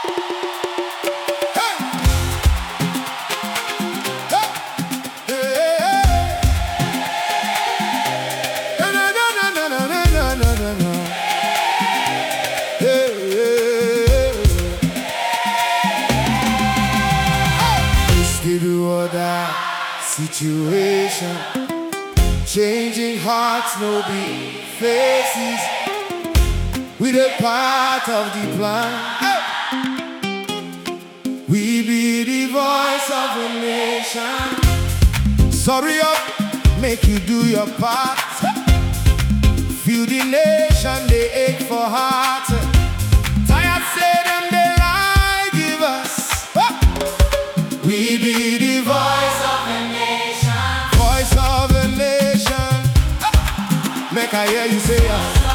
Situation, changing hearts, no big faces. We the part of the plan. We be the voice of a nation. Sorry up, make you do your part. Feel the nation, they ache for heart. Tired say them they lie, give us. We be the voice of a nation. Voice of a nation. Make I hear you say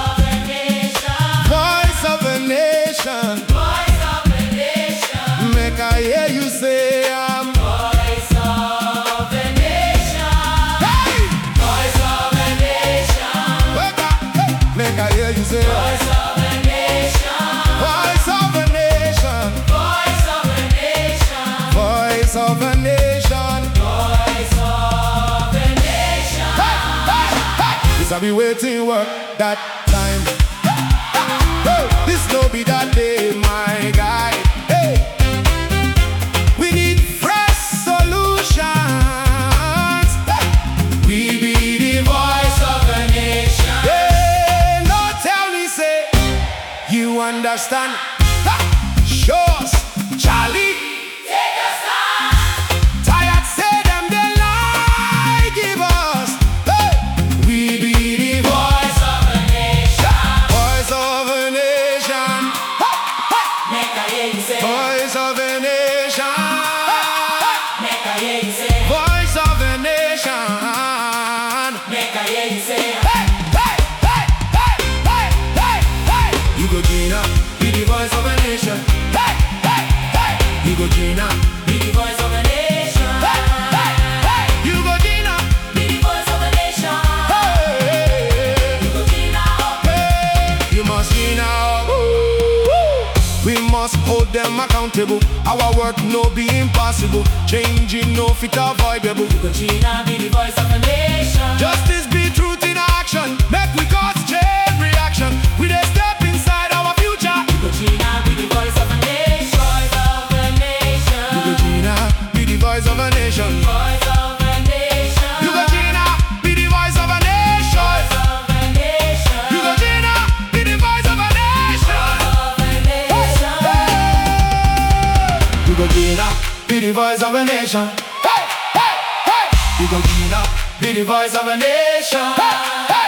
voice of a nation. Voice of a nation. Make I hear you say voice of a nation. Hey! Voice of a nation. Make I hear you say voice of a nation. Voice of a nation. Voice of a nation. Voice of a nation. Voice of a nation. Hey! Hey! Hey! This I be waiting work that time. This no be that day, my guy. Hey, we need fresh solutions. We be the voice of a nation. Hey, no tell me say you understand. Show us, Charlie. Take a stand. Tired say them they lie, give us. Hey, we be the voice of a nation. Voice of a nation. Voice of a nation. Make I hear you say. Voice of a nation. Make I hear you say. Hey, hey, hey, hey, hey, hey, hey. You go Gina, be the voice of a nation. Hey, hey, hey. You go Gina, Be the voice of a nation. hey, hey, hey. You go Gina, Be the voice of a nation. hey, You go Gina. hey. You must Gina. We must hold them accountable. Our work no be impossible. Changing no fit avoidable. You go Gina. Be the voice of a nation. Justice be truth in action. Make we cause chain reaction. We dey step inside our future. You go Gina. Be the voice of a nation. Voice of a nation. You go Gina, be the voice of a nation. Voice of a nation. You go Gina, be the voice of a nation. Voice of a nation. You go Gina, be the voice of a nation. Of a nation. You go Gina, be the voice of a nation. Hey, hey, hey. You go Gina, be the voice of a nation. Hey, hey.